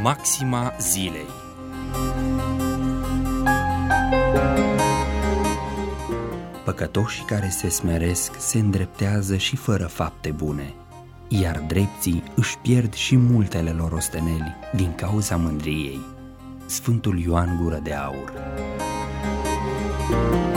Maxima zilei. Păcătoșii care se smeresc se îndreptează și fără fapte bune, iar drepții își pierd și multele lor osteneli din cauza mândriei. Sfântul Ioan Gură de Aur.